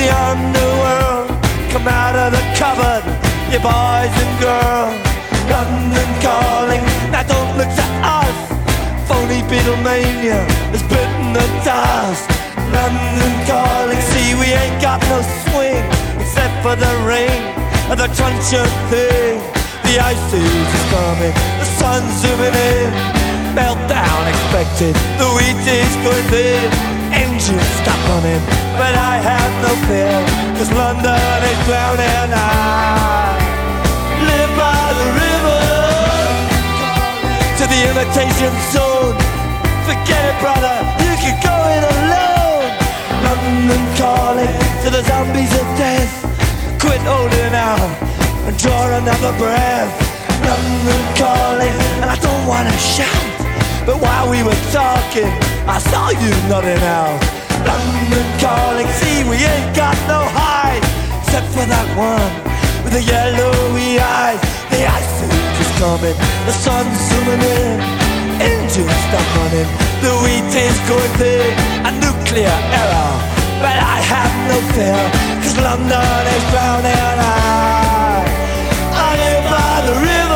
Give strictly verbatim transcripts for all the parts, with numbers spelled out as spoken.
the underworld, come out of the cupboard, you boys and girls. London calling, now don't look to us. Phony Beatlemania has bitten the dust. London calling, see we ain't got no swing except for the ring and the truncheon thing. The ice age is coming, the sun's zooming in. Meltdown expected, the wheat is going thin. Engines stop running, but I have no fear, cause London is drowning. I live by the river, to the imitation zone. Forget it, brother, you can go it alone. London calling to the zombies of death. Quit holding out and draw another breath. London calling, and I don't wanna shout, but while we were talking, I saw you nodding out. London calling, see we ain't got no hide, except for that one with the yellowy eyes. The ice age is coming, the sun's zooming in. Engines stop running, the wheat is going thin. A nuclear error, but I have no fear, cause London is drowning. I, I live by the river.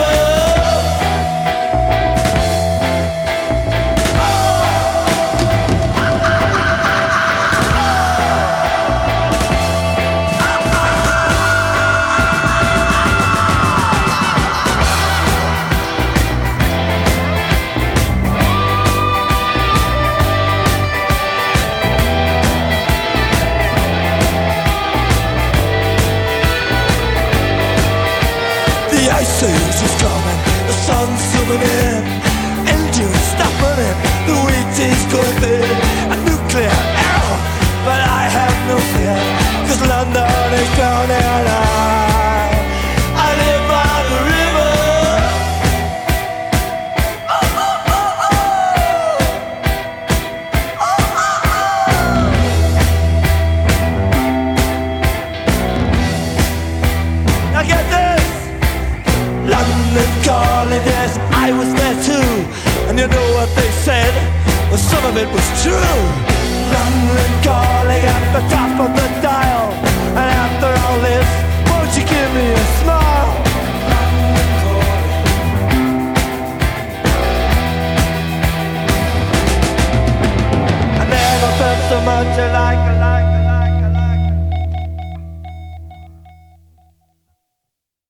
The ice age is coming, the sun's zooming in. Engines stop running, the wheat is going thin. A nuclear error, but I have no fear, cause London is drowning.